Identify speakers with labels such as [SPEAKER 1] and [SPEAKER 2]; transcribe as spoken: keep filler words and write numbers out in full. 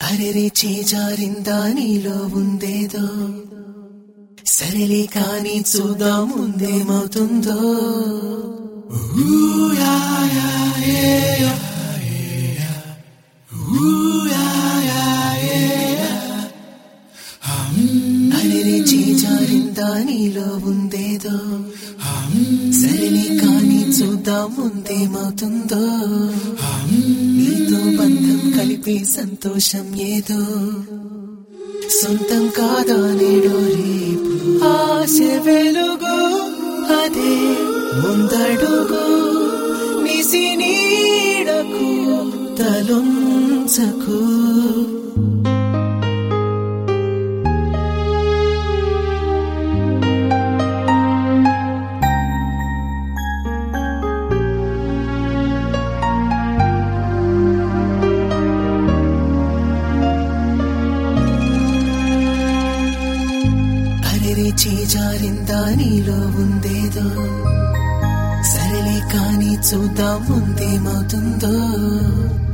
[SPEAKER 1] అరెరే చేజారిందా నీలో ఉందేదో సరేలే కానీ చూద్దాం ముందేమవుతుందో అరెరే చేజారిందా నీలో ఉందేదో సరేలే కానీ చూద్దాం ముందేమవుతుందో నీతో బంధం కలిపే సంతోషం ఏదో సొంతం కాదా నేడో రేపు ఆశ వెలుగు అదే ముందడుగు నిసి నీడకు తలొంచకు చేజారిందా నీలో ఉందేదో సరేలే కానీ చూద్దాం ముందేమవుతుందో